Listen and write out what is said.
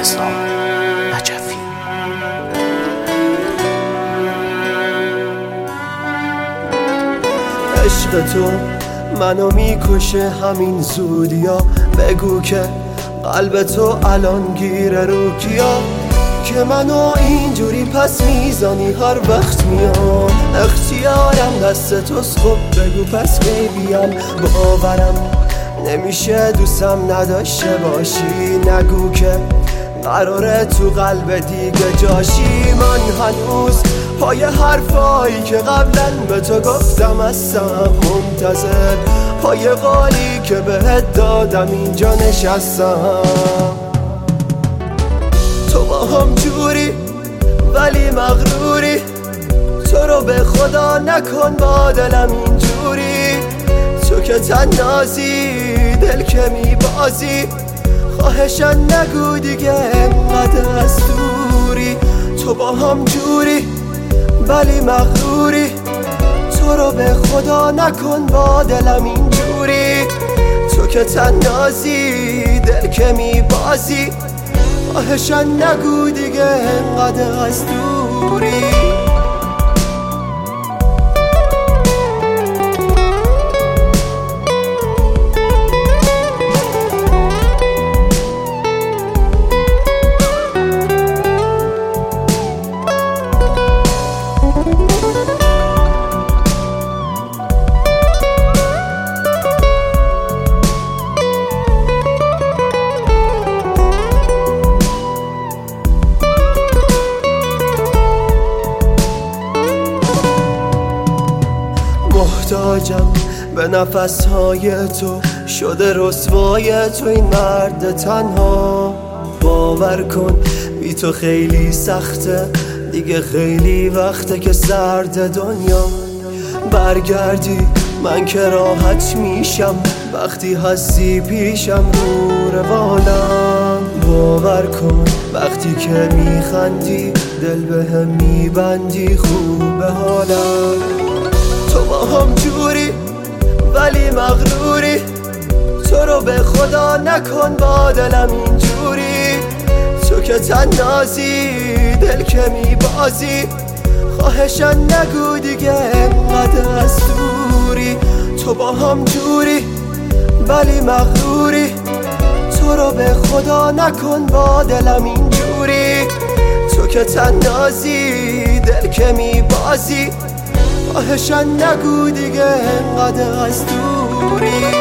رضا نجفی. عشق تو منو میکشه همین زودیا، بگو که قلب تو الان گیره رو کیا، که منو اینجوری پس میزانی هر وقت میام. اختیارم دست توست، خب بگو پس کی بیام. باورم نمیشه دوستم نداشته باشی، نگو که قراره تو قلب دیگه جاشی. من هنوز پای حرفایی که قبلا به تو گفتم هستم منتظر، پای قولی که بهت دادم اینجا نشستم. تو با هم جوری ولی مغروری، تو رو به خدا نکن با دلم اینجوری. تو که تنازی دل که میبازی، خواهشن نگو دیگه انقدر از دوری. تو با هم جوری ولی مغروری، تو رو به خدا نکن با دلم اینجوری. تو که تنازی دل که میبازی، خواهشن نگو دیگه انقدر از دوری. محتاجم به نفسهای تو، شده رسوای تو این مرد تنها. باور کن بی تو خیلی سخته، دیگه خیلی وقته که سرد دنیا. برگردی من که راحت میشم، وقتی هستی پیشم رو روانم. باور کن وقتی که میخندی دل بهم میبندی، خوب حالم. تو با هم جوری ولی مغروری، تو رو به خدا نکن با دلم اینجوری. تو که تنازی دل که میبازی، خواهشن نگو دیگه انقدر از دوری. تو با هم جوری ولی مغروری، تو رو به خدا نکن با دلم اینجوری. تو که تنازی دل که میبازی، خواهشن نگو دیگه انقدر از دوری.